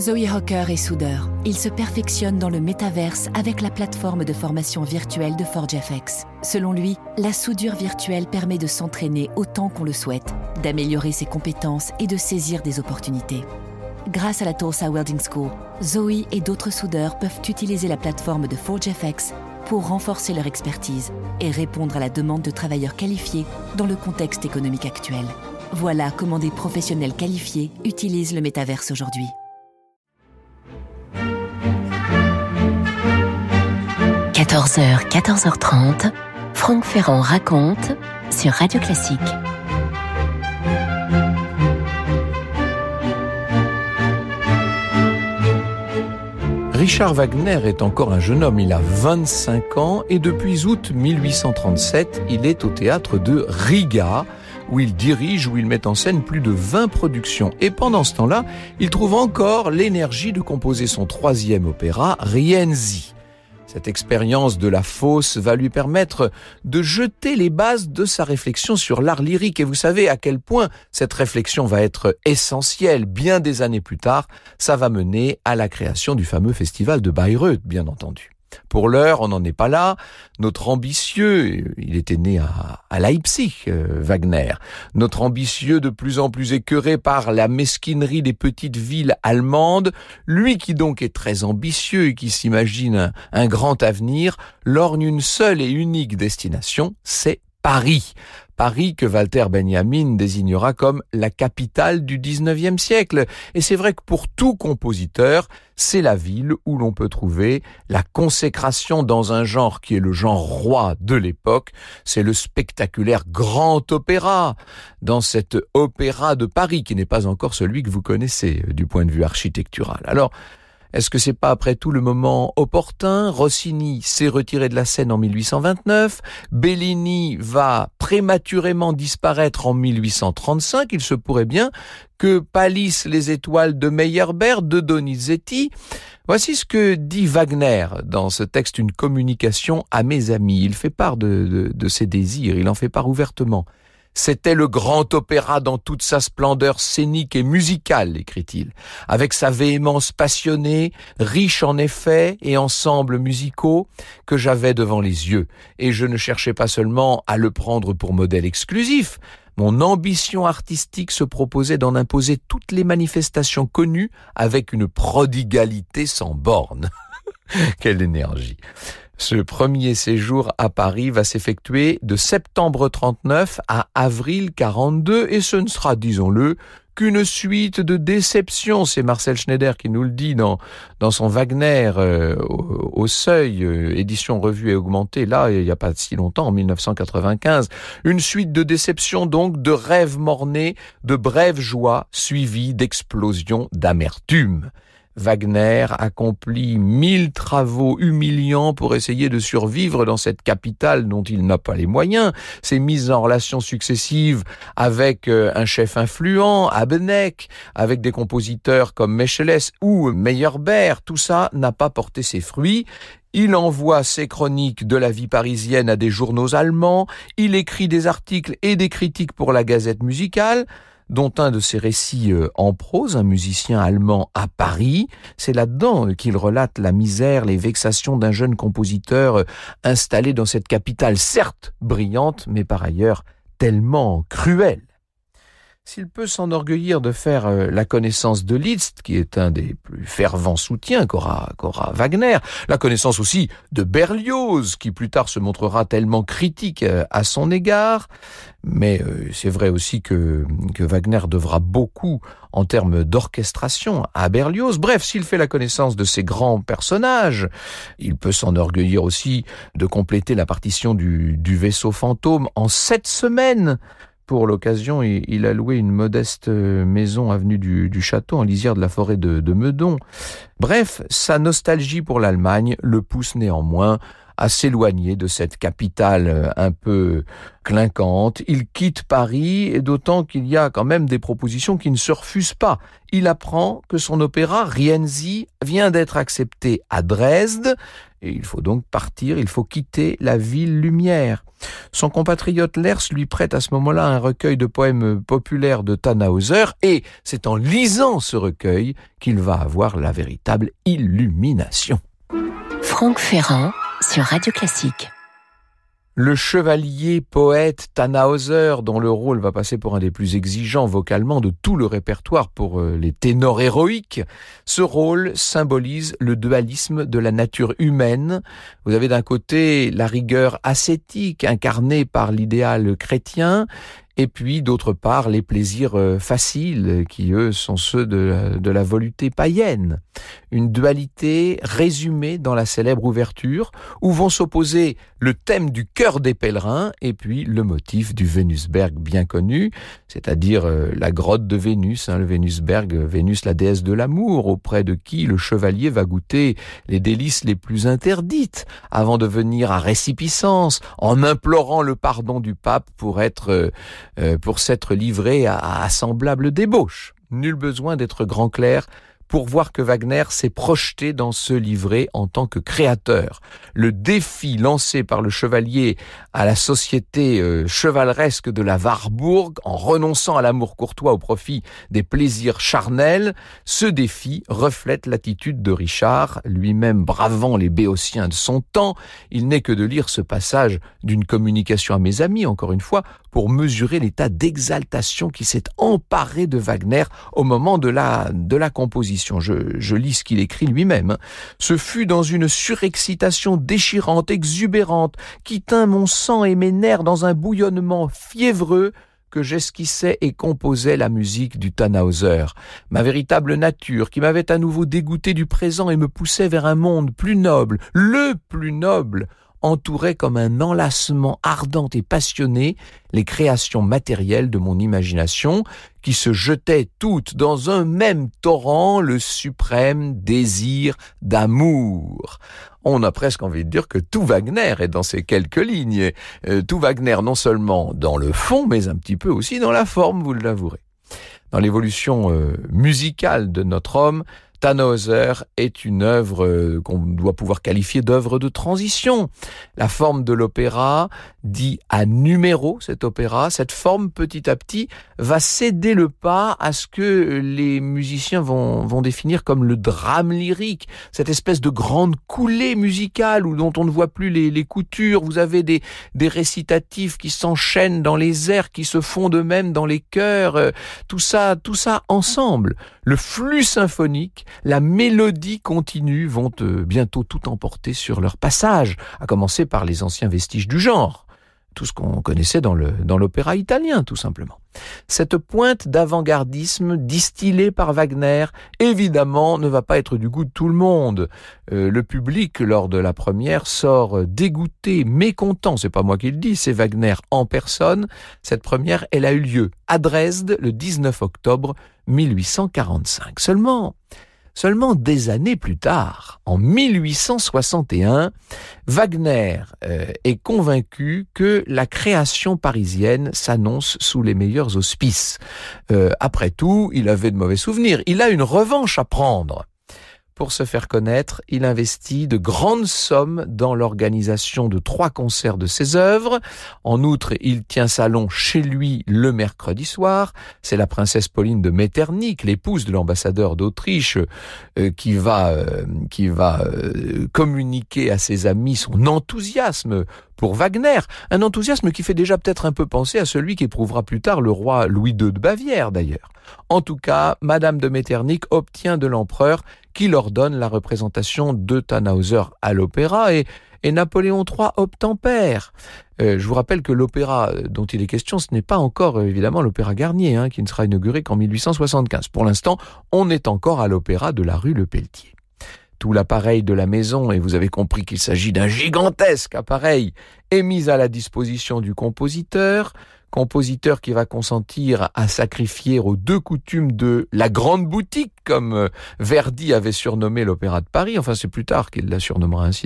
Zoe Hawker est soudeur. Il se perfectionne dans le métaverse avec la plateforme de formation virtuelle de ForgeFX. Selon lui, la soudure virtuelle permet de s'entraîner autant qu'on le souhaite, d'améliorer ses compétences et de saisir des opportunités. Grâce à la Tulsa Welding School, Zoe et d'autres soudeurs peuvent utiliser la plateforme de ForgeFX pour renforcer leur expertise et répondre à la demande de travailleurs qualifiés dans le contexte économique actuel. Voilà comment des professionnels qualifiés utilisent le métaverse aujourd'hui. 14h, 14h30, Franck Ferrand raconte sur Radio Classique. Richard Wagner est encore un jeune homme, il a 25 ans et depuis août 1837, il est au théâtre de Riga, où il dirige, où il met en scène plus de 20 productions. Et pendant ce temps-là, il trouve encore l'énergie de composer son 3e opéra, Rienzi. Cette expérience de la fosse va lui permettre de jeter les bases de sa réflexion sur l'art lyrique. Et vous savez à quel point cette réflexion va être essentielle. Bien des années plus tard, ça va mener à la création du fameux festival de Bayreuth, bien entendu. Pour l'heure, on n'en est pas là. Notre ambitieux, il était né à Leipzig, Wagner. Notre ambitieux, de plus en plus écœuré par la mesquinerie des petites villes allemandes, lui qui donc est très ambitieux et qui s'imagine un grand avenir, lorgne une seule et unique destination, c'est Paris. Paris que Walter Benjamin désignera comme la capitale du 19e siècle. Et c'est vrai que pour tout compositeur, c'est la ville où l'on peut trouver la consécration dans un genre qui est le genre roi de l'époque. C'est le spectaculaire grand opéra. Dans cet opéra de Paris, qui n'est pas encore celui que vous connaissez du point de vue architectural. Alors, est-ce que c'est pas après tout le moment opportun? Rossini s'est retiré de la scène en 1829, Bellini va prématurément disparaître en 1835, il se pourrait bien que pâlissent les étoiles de Meyerbeer, de Donizetti. Voici ce que dit Wagner dans ce texte, une communication à mes amis. Il fait part de ses désirs, il en fait part ouvertement. C'était le grand opéra dans toute sa splendeur scénique et musicale, écrit-il, avec sa véhémence passionnée, riche en effets et ensembles musicaux que j'avais devant les yeux. Et je ne cherchais pas seulement à le prendre pour modèle exclusif. Mon ambition artistique se proposait d'en imposer toutes les manifestations connues avec une prodigalité sans borne. Quelle énergie! Ce premier séjour à Paris va s'effectuer de septembre 39 à avril 42 et ce ne sera, disons-le, qu'une suite de déceptions. C'est Marcel Schneider qui nous le dit dans son Wagner au Seuil, édition revue et augmentée, là, il n'y a pas si longtemps, en 1995. Une suite de déceptions donc, de rêves mornés, de brèves joies, suivies d'explosions d'amertume. Wagner accomplit 1000 travaux humiliants pour essayer de survivre dans cette capitale dont il n'a pas les moyens. Ses mises en relation successives avec un chef influent, Habeneck, avec des compositeurs comme Mescheles ou Meyerbeer, tout ça n'a pas porté ses fruits. Il envoie ses chroniques de la vie parisienne à des journaux allemands, il écrit des articles et des critiques pour la Gazette musicale, dont un de ses récits en prose, un musicien allemand à Paris. C'est là-dedans qu'il relate la misère, les vexations d'un jeune compositeur installé dans cette capitale, certes brillante, mais par ailleurs tellement cruelle. S'il peut s'enorgueillir de faire la connaissance de Liszt, qui est un des plus fervents soutiens qu'aura Wagner, la connaissance aussi de Berlioz, qui plus tard se montrera tellement critique à son égard, mais c'est vrai aussi que Wagner devra beaucoup en termes d'orchestration à Berlioz. Bref, s'il fait la connaissance de ces grands personnages, il peut s'enorgueillir aussi de compléter la partition du Vaisseau fantôme en 7 semaines. Pour l'occasion, il a loué une modeste maison avenue du Château, en lisière de la forêt de Meudon. Bref, sa nostalgie pour l'Allemagne le pousse néanmoins à s'éloigner de cette capitale un peu clinquante. Il quitte Paris, et d'autant qu'il y a quand même des propositions qui ne se refusent pas. Il apprend que son opéra, Rienzi, vient d'être accepté à Dresde, et il faut donc partir, il faut quitter la ville lumière. Son compatriote Lers lui prête à ce moment-là un recueil de poèmes populaires de Tannhäuser, et c'est en lisant ce recueil qu'il va avoir la véritable illumination. Franck Ferrand sur Radio Classique. Le chevalier poète Tannhäuser, dont le rôle va passer pour un des plus exigeants vocalement de tout le répertoire pour les ténors héroïques, ce rôle symbolise le dualisme de la nature humaine. Vous avez d'un côté la rigueur ascétique incarnée par l'idéal chrétien, et puis d'autre part les plaisirs faciles qui eux sont ceux de la volupté païenne. Une dualité résumée dans la célèbre ouverture où vont s'opposer le thème du cœur des pèlerins et puis le motif du Venusberg bien connu, c'est-à-dire la grotte de Vénus, le Venusberg, Vénus la déesse de l'amour, auprès de qui le chevalier va goûter les délices les plus interdites avant de venir à récipiscence en implorant le pardon du pape pour s'être livré à semblable débauche. Nul besoin d'être grand clerc pour voir que Wagner s'est projeté dans ce livret en tant que créateur. Le défi lancé par le chevalier à la société chevaleresque de la Warburg, en renonçant à l'amour courtois au profit des plaisirs charnels, ce défi reflète l'attitude de Richard, lui-même bravant les béotiens de son temps. Il n'est que de lire ce passage d'une communication à mes amis, encore une fois, pour mesurer l'état d'exaltation qui s'est emparé de Wagner au moment de la composition. Je lis ce qu'il écrit lui-même. Ce fut dans une surexcitation déchirante, exubérante, qui tint mon sang et mes nerfs dans un bouillonnement fiévreux que j'esquissais et composais la musique du Tannhäuser. Ma véritable nature, qui m'avait à nouveau dégoûté du présent et me poussait vers un monde plus noble, le plus noble, entourait comme un enlacement ardent et passionné les créations matérielles de mon imagination, qui se jetaient toutes dans un même torrent, le suprême désir d'amour. On a presque envie de dire que tout Wagner est dans ces quelques lignes. Tout Wagner non seulement dans le fond, mais un petit peu aussi dans la forme, vous l'avouerez. Dans l'évolution musicale de notre homme, Tannhäuser est une œuvre qu'on doit pouvoir qualifier d'œuvre de transition. La forme de l'opéra dit à numéro, cet opéra, cette forme petit à petit va céder le pas à ce que les musiciens vont définir comme le drame lyrique, cette espèce de grande coulée musicale où dont on ne voit plus les coutures. Vous avez des récitatifs qui s'enchaînent dans les airs, qui se font d'eux-mêmes dans les chœurs, tout ça ensemble. Le flux symphonique, la mélodie continue vont bientôt tout emporter sur leur passage, à commencer par les anciens vestiges du genre. Tout ce qu'on connaissait dans l'opéra italien, tout simplement. Cette pointe d'avant-gardisme distillée par Wagner, évidemment, ne va pas être du goût de tout le monde. Le public, lors de la première, sort dégoûté, mécontent. C'est pas moi qui le dis, c'est Wagner en personne. Cette première, elle a eu lieu à Dresde le 19 octobre 1845. Seulement des années plus tard, en 1861, Wagner est convaincu que la création parisienne s'annonce sous les meilleurs auspices. Après tout, il avait de mauvais souvenirs. Il a une revanche à prendre. Pour se faire connaître, il investit de grandes sommes dans l'organisation de 3 concerts de ses œuvres. En outre, il tient salon chez lui le mercredi soir. C'est la princesse Pauline de Metternich, l'épouse de l'ambassadeur d'Autriche, qui va communiquer à ses amis son enthousiasme pour Wagner, un enthousiasme qui fait déjà peut-être un peu penser à celui qu'éprouvera plus tard le roi Louis II de Bavière d'ailleurs. En tout cas, Madame de Metternich obtient de l'empereur qu'il ordonne la représentation de Tannhäuser à l'opéra et Napoléon III obtempère. Je vous rappelle que l'opéra dont il est question, ce n'est pas encore évidemment l'opéra Garnier, qui ne sera inauguré qu'en 1875. Pour l'instant, on est encore à l'opéra de la rue Lepelletier. Tout l'appareil de la maison, et vous avez compris qu'il s'agit d'un gigantesque appareil, est mis à la disposition du compositeur qui va consentir à sacrifier aux 2 coutumes de la grande boutique, comme Verdi avait surnommé l'Opéra de Paris. Enfin, c'est plus tard qu'il le surnommera ainsi.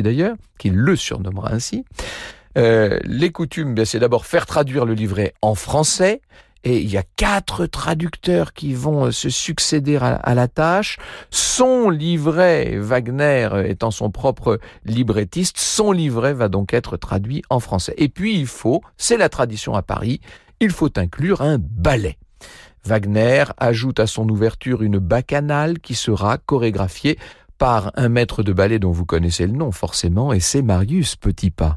Les coutumes, c'est d'abord faire traduire le livret en français, et il y a 4 traducteurs qui vont se succéder à la tâche. Son livret, Wagner étant son propre librettiste, son livret va donc être traduit en français. Et puis c'est la tradition à Paris, il faut inclure un ballet. Wagner ajoute à son ouverture une bacchanale qui sera chorégraphiée par un maître de ballet dont vous connaissez le nom forcément, et c'est Marius Petipa.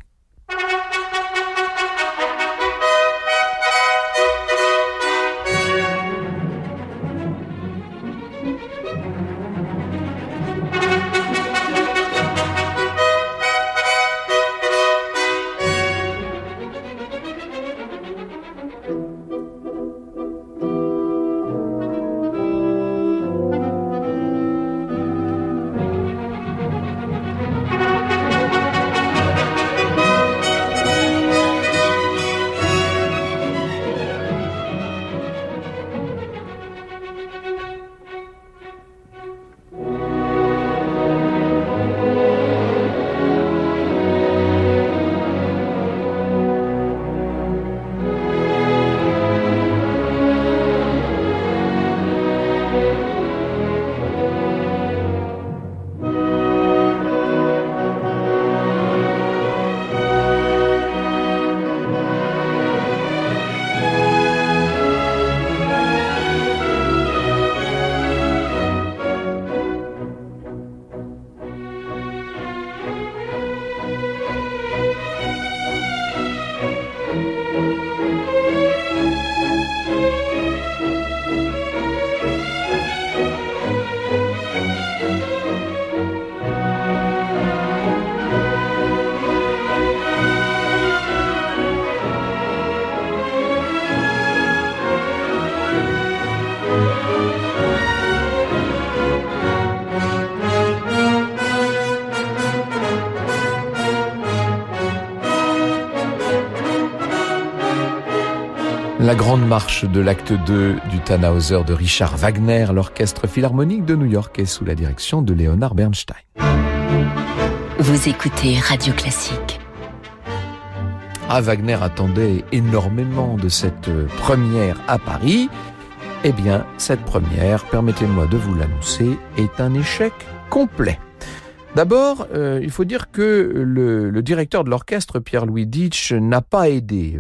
La grande marche de l'acte 2 du Tannhäuser de Richard Wagner, l'orchestre philharmonique de New York est sous la direction de Leonard Bernstein. Vous écoutez Radio Classique. Wagner attendait énormément de cette première à Paris. Eh bien, cette première, permettez-moi de vous l'annoncer, est un échec complet. D'abord, il faut dire que le directeur de l'orchestre, Pierre-Louis Ditsch, n'a pas aidé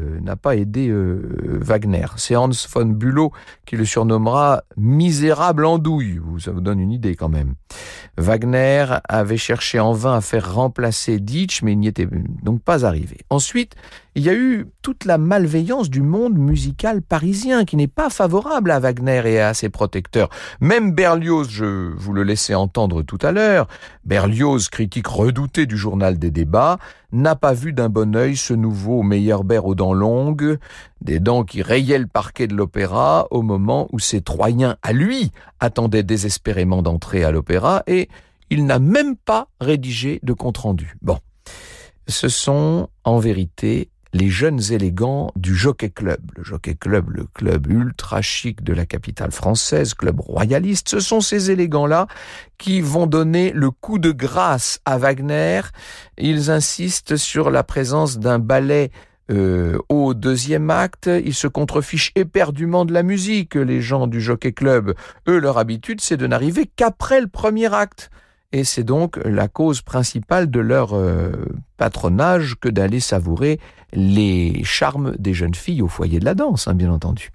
Wagner. C'est Hans von Bülow qui le surnommera « misérable andouille ». Ça vous donne une idée quand même. Wagner avait cherché en vain à faire remplacer Ditsch, mais il n'y était donc pas arrivé. Ensuite, il y a eu toute la malveillance du monde musical parisien qui n'est pas favorable à Wagner et à ses protecteurs. Même Berlioz, je vous le laissais entendre tout à l'heure, Berlioz, critique redouté du journal des débats, n'a pas vu d'un bon œil ce nouveau Meyerbeer aux dents longues, des dents qui rayaient le parquet de l'opéra au moment où ses Troyens, à lui, attendaient désespérément d'entrer à l'opéra, et il n'a même pas rédigé de compte-rendu. Bon, ce sont en vérité les jeunes élégants du Jockey Club. Le Jockey Club, le club ultra chic de la capitale française, club royaliste, ce sont ces élégants-là qui vont donner le coup de grâce à Wagner. Ils insistent sur la présence d'un ballet au deuxième acte. Ils se contrefichent éperdument de la musique, les gens du Jockey Club. Eux, leur habitude, c'est de n'arriver qu'après le premier acte. Et c'est donc la cause principale de leur patronage que d'aller savourer les charmes des jeunes filles au foyer de la danse, bien entendu.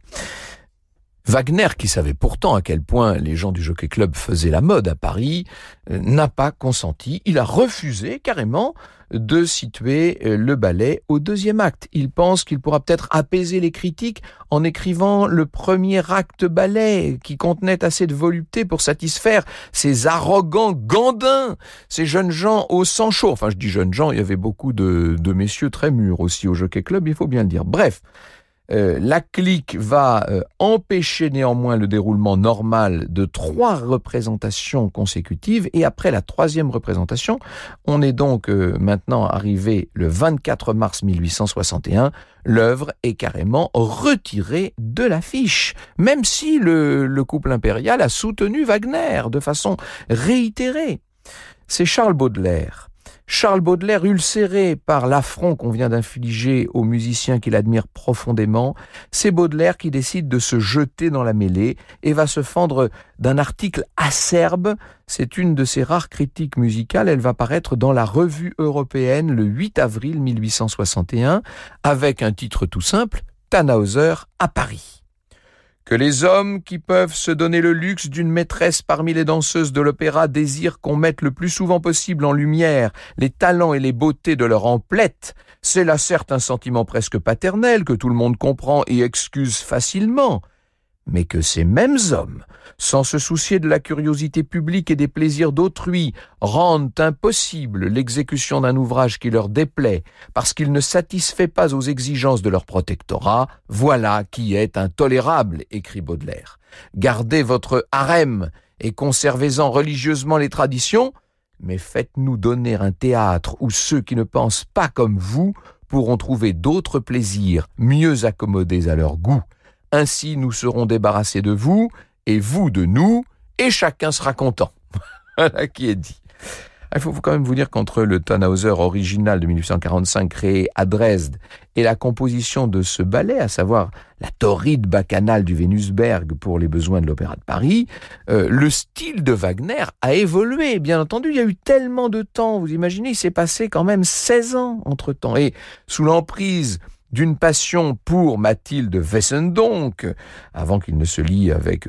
Wagner, qui savait pourtant à quel point les gens du Jockey Club faisaient la mode à Paris, n'a pas consenti. Il a refusé carrément de situer le ballet au deuxième acte. Il pense qu'il pourra peut-être apaiser les critiques en écrivant le premier acte ballet qui contenait assez de volupté pour satisfaire ces arrogants gandins, ces jeunes gens au sang chaud. Enfin, je dis jeunes gens, il y avait beaucoup de messieurs très mûrs aussi au Jockey Club, il faut bien le dire. Bref, la clique va empêcher néanmoins le déroulement normal de 3 représentations consécutives, et après la 3e représentation, on est donc maintenant arrivé le 24 mars 1861, l'œuvre est carrément retirée de l'affiche, même si le couple impérial a soutenu Wagner de façon réitérée. C'est Charles Baudelaire Charles Baudelaire, ulcéré par l'affront qu'on vient d'infliger aux musiciens qu'il admire profondément, c'est Baudelaire qui décide de se jeter dans la mêlée et va se fendre d'un article acerbe. C'est une de ses rares critiques musicales. Elle va paraître dans la Revue européenne le 8 avril 1861 avec un titre tout simple, Tannhäuser à Paris. Que les hommes qui peuvent se donner le luxe d'une maîtresse parmi les danseuses de l'opéra désirent qu'on mette le plus souvent possible en lumière les talents et les beautés de leur emplette, c'est là certes un sentiment presque paternel que tout le monde comprend et excuse facilement, mais que ces mêmes hommes, sans se soucier de la curiosité publique et des plaisirs d'autrui, rendent impossible l'exécution d'un ouvrage qui leur déplaît parce qu'il ne satisfait pas aux exigences de leur protectorat, voilà qui est intolérable, écrit Baudelaire. Gardez votre harem et conservez-en religieusement les traditions, mais faites-nous donner un théâtre où ceux qui ne pensent pas comme vous pourront trouver d'autres plaisirs mieux accommodés à leur goût. Ainsi, nous serons débarrassés de vous, et vous de nous, et chacun sera content. Voilà qui est dit. Il faut quand même vous dire qu'entre le Tannhäuser original de 1845 créé à Dresde et la composition de ce ballet, à savoir la torride bacchanale du Venusberg pour les besoins de l'Opéra de Paris, le style de Wagner a évolué. Bien entendu, il y a eu tellement de temps. Vous imaginez, il s'est passé quand même 16 ans entre-temps. Et sous l'emprise d'une passion pour Mathilde Wessendonck, avant qu'il ne se lie avec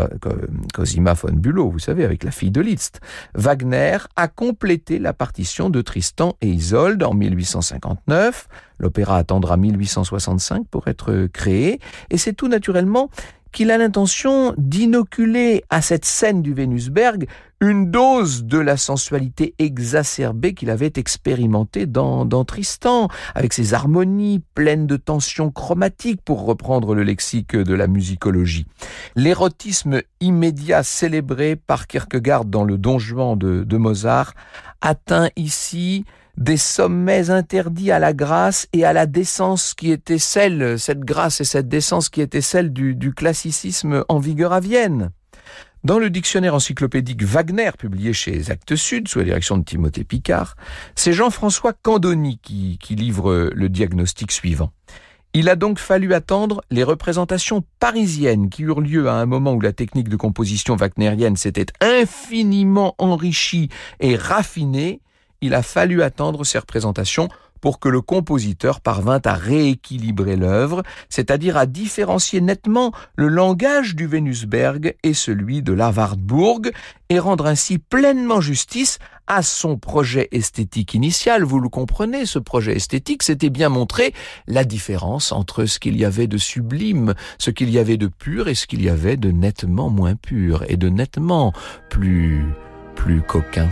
Cosima von Bülow, vous savez, avec la fille de Liszt, Wagner a complété la partition de Tristan et Isolde en 1859. L'opéra attendra 1865 pour être créé, et c'est tout naturellement qu'il a l'intention d'inoculer à cette scène du Venusberg une dose de la sensualité exacerbée qu'il avait expérimentée dans Tristan, avec ses harmonies pleines de tensions chromatiques, pour reprendre le lexique de la musicologie. L'érotisme immédiat célébré par Kierkegaard dans le Don Juan de Mozart atteint ici des sommets interdits à la grâce et à la décence qui était celle, cette grâce et cette décence qui était celle du classicisme en vigueur à Vienne. Dans le dictionnaire encyclopédique Wagner, publié chez Actes Sud, sous la direction de Timothée Picard, c'est Jean-François Candoni qui livre le diagnostic suivant. Il a donc fallu attendre les représentations parisiennes qui eurent lieu à un moment où la technique de composition wagnérienne s'était infiniment enrichie et raffinée. Il a fallu attendre ces représentations pour que le compositeur parvint à rééquilibrer l'œuvre, c'est-à-dire à différencier nettement le langage du Venusberg et celui de la Wartburg, et rendre ainsi pleinement justice à son projet esthétique initial. Vous le comprenez, ce projet esthétique, c'était bien montrer la différence entre ce qu'il y avait de sublime, ce qu'il y avait de pur et ce qu'il y avait de nettement moins pur et de nettement plus coquin.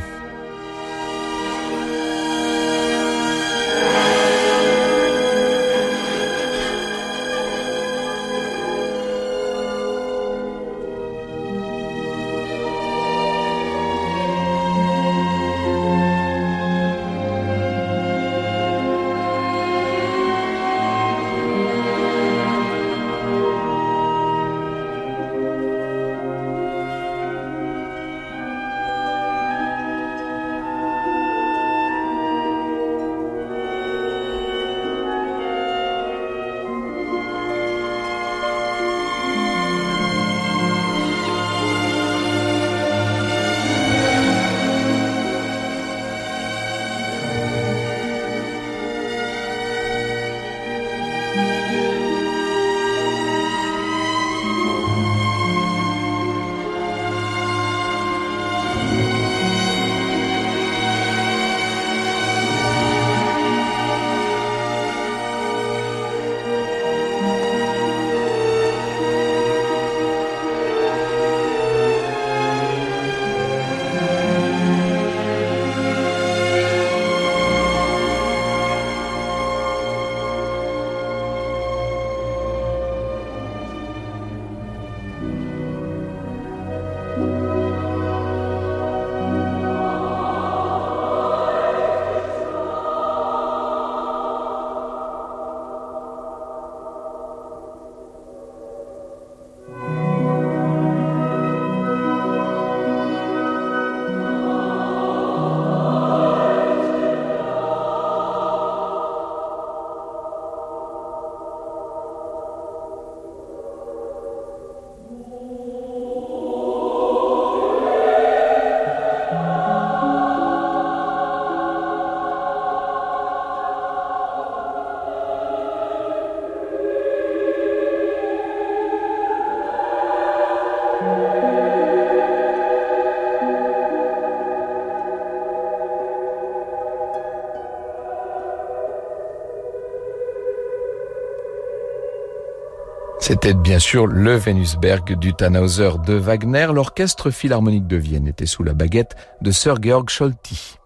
C'était bien sûr le Venusberg du Tannhäuser de Wagner. L'orchestre philharmonique de Vienne était sous la baguette de Sir Georg Scholti.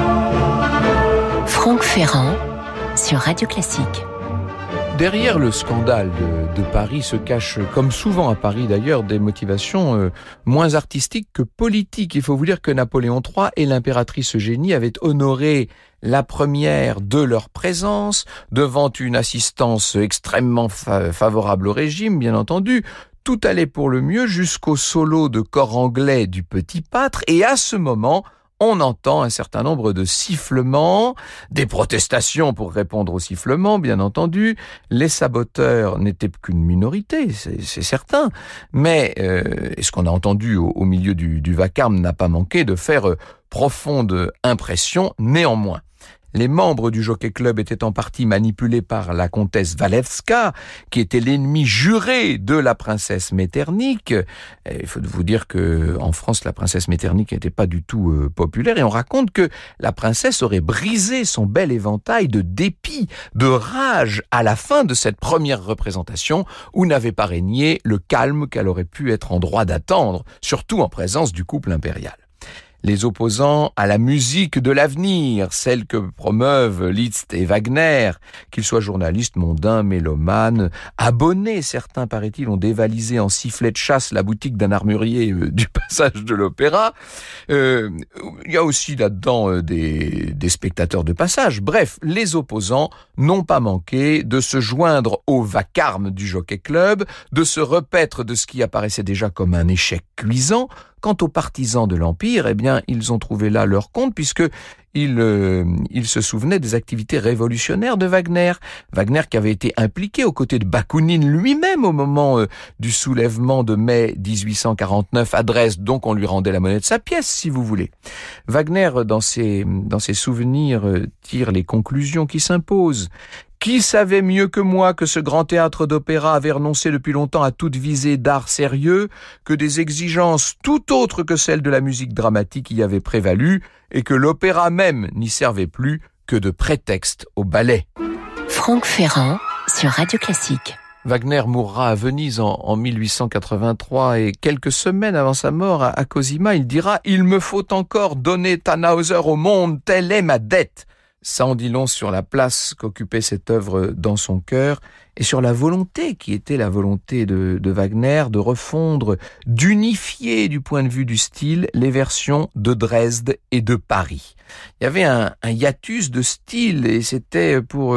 Franck Ferrand sur Radio Classique. Derrière le scandale de Paris se cachent, comme souvent à Paris d'ailleurs, des motivations moins artistiques que politiques. Il faut vous dire que Napoléon III et l'impératrice Eugénie avaient honoré la première de leur présence devant une assistance extrêmement favorable au régime, bien entendu. Tout allait pour le mieux jusqu'au solo de cor anglais du Petit Pâtre, et à ce moment, on entend un certain nombre de sifflements, des protestations pour répondre aux sifflements, bien entendu. Les saboteurs n'étaient qu'une minorité, c'est certain. Mais ce qu'on a entendu au milieu du vacarme n'a pas manqué de faire profonde impression néanmoins. Les membres du Jockey Club étaient en partie manipulés par la comtesse Walewska, qui était l'ennemi juré de la princesse Metternich. Il faut vous dire que en France, la princesse Metternich n'était pas du tout populaire, et on raconte que la princesse aurait brisé son bel éventail de dépit, de rage à la fin de cette première représentation, où n'avait pas régné le calme qu'elle aurait pu être en droit d'attendre, surtout en présence du couple impérial. Les opposants à la musique de l'avenir, celle que promeuvent Liszt et Wagner, qu'ils soient journalistes, mondains, mélomanes, abonnés, certains, paraît-il, ont dévalisé en sifflet de chasse la boutique d'un armurier du passage de l'Opéra. Il y a aussi là-dedans des spectateurs de passage. Bref, les opposants n'ont pas manqué de se joindre au vacarme du Jockey Club, de se repaître de ce qui apparaissait déjà comme un échec cuisant. Quant aux partisans de l'Empire, eh bien, ils ont trouvé là leur compte, puisque ils se souvenaient des activités révolutionnaires de Wagner. Wagner qui avait été impliqué aux côtés de Bakounine lui-même au moment du soulèvement de mai 1849 à Dresde, donc on lui rendait la monnaie de sa pièce, si vous voulez. Wagner, dans ses souvenirs, tire les conclusions qui s'imposent. Qui savait mieux que moi que ce grand théâtre d'opéra avait renoncé depuis longtemps à toute visée d'art sérieux, que des exigences tout autres que celles de la musique dramatique y avaient prévalu, et que l'opéra même n'y servait plus que de prétexte au ballet. Franck Ferrand sur Radio Classique. Wagner mourra à Venise en 1883, et quelques semaines avant sa mort à Cosima, il dira « Il me faut encore donner Tannhäuser au monde, telle est ma dette ». Ça en dit long sur la place qu'occupait cette œuvre dans son cœur et sur la volonté qui était la volonté de Wagner de refondre, d'unifier du point de vue du style les versions de Dresde et de Paris. Il y avait un hiatus de style et c'était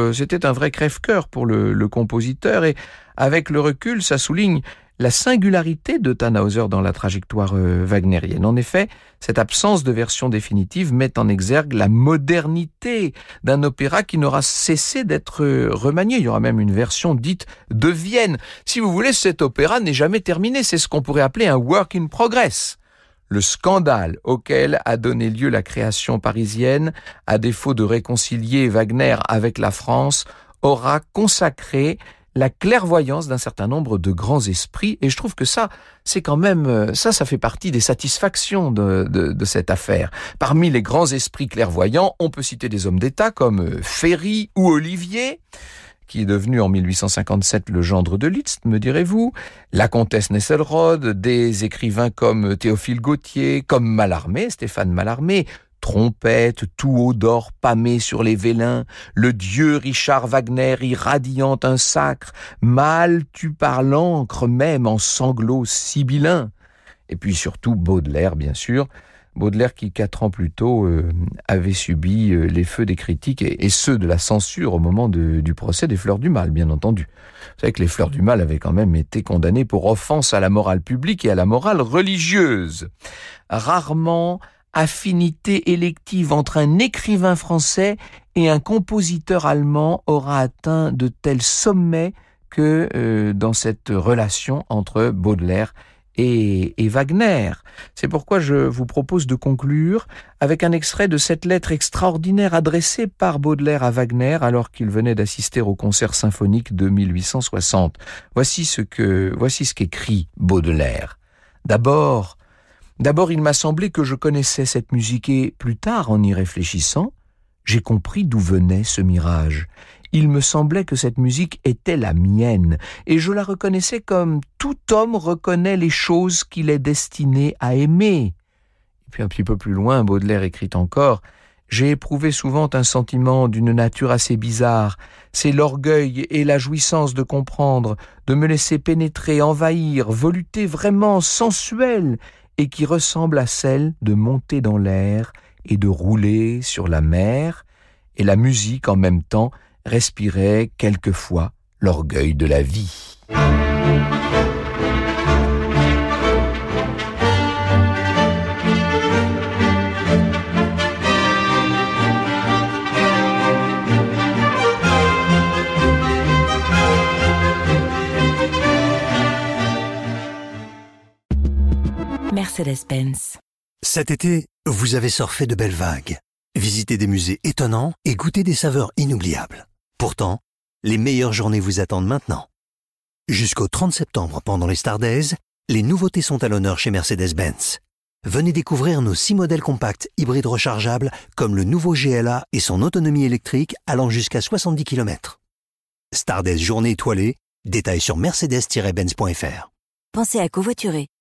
un vrai crève-cœur pour le compositeur, et avec le recul, ça souligne la singularité de Tannhäuser dans la trajectoire wagnérienne. En effet, cette absence de version définitive met en exergue la modernité d'un opéra qui n'aura cessé d'être remanié. Il y aura même une version dite de Vienne. Si vous voulez, cet opéra n'est jamais terminé. C'est ce qu'on pourrait appeler un work in progress. Le scandale auquel a donné lieu la création parisienne, à défaut de réconcilier Wagner avec la France, aura consacré la clairvoyance d'un certain nombre de grands esprits, et je trouve que ça, c'est quand même, ça fait partie des satisfactions de cette affaire. Parmi les grands esprits clairvoyants, on peut citer des hommes d'État comme Ferry ou Olivier, qui est devenu en 1857 le gendre de Liszt, me direz-vous, la comtesse Nesselrode, des écrivains comme Théophile Gautier, comme Mallarmé, Stéphane Mallarmé, trompette, tout haut d'or pâmé sur les vélins, le dieu Richard Wagner irradiant un sacre, mal tue par l'encre même en sanglots sibyllins. Et puis surtout Baudelaire, bien sûr. Baudelaire qui, 4 ans plus tôt, avait subi les feux des critiques et ceux de la censure au moment du procès des Fleurs du Mal, bien entendu. Vous savez que les Fleurs du Mal avaient quand même été condamnées pour offense à la morale publique et à la morale religieuse. Rarement affinité élective entre un écrivain français et un compositeur allemand aura atteint de tels sommets que dans cette relation entre Baudelaire et Wagner. C'est pourquoi je vous propose de conclure avec un extrait de cette lettre extraordinaire adressée par Baudelaire à Wagner alors qu'il venait d'assister au concert symphonique de 1860. Voici ce qu'écrit Baudelaire. D'abord, il m'a semblé que je connaissais cette musique et, plus tard, en y réfléchissant, j'ai compris d'où venait ce mirage. Il me semblait que cette musique était la mienne, et je la reconnaissais comme tout homme reconnaît les choses qu'il est destiné à aimer. Et puis un petit peu plus loin, Baudelaire écrit encore « J'ai éprouvé souvent un sentiment d'une nature assez bizarre. C'est l'orgueil et la jouissance de comprendre, de me laisser pénétrer, envahir, voluter vraiment sensuelle, et qui ressemble à celle de monter dans l'air et de rouler sur la mer, et la musique en même temps respirait quelquefois l'orgueil de la vie. » Mercedes-Benz. Cet été, vous avez surfé de belles vagues, visité des musées étonnants et goûté des saveurs inoubliables. Pourtant, les meilleures journées vous attendent maintenant. Jusqu'au 30 septembre, pendant les Star Days, les nouveautés sont à l'honneur chez Mercedes-Benz. Venez découvrir nos 6 modèles compacts hybrides rechargeables comme le nouveau GLA et son autonomie électrique allant jusqu'à 70 km. Star Days journée étoilée, détails sur mercedes-benz.fr. Pensez à covoiturer.